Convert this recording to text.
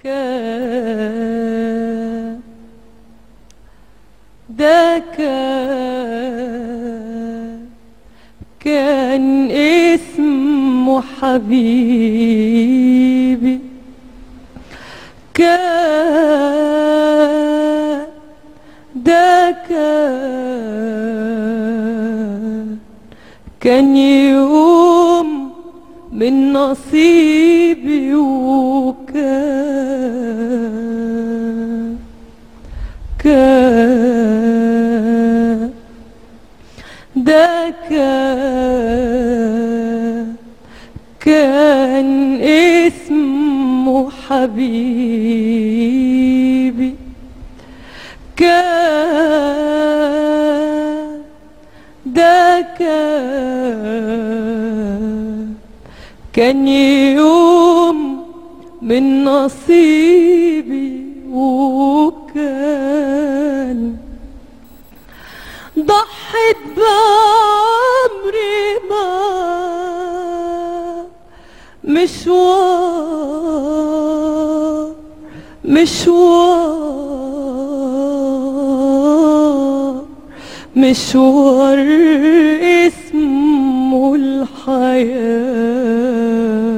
كان ده كان اسمه حبيبي، كان ده كان يوم من نصيبي، وكان ده كان اسمه حبيبي، كان ده كان يوم من نصيبي، وكان ضحت بعمري ما مشوار اسمه الحياة.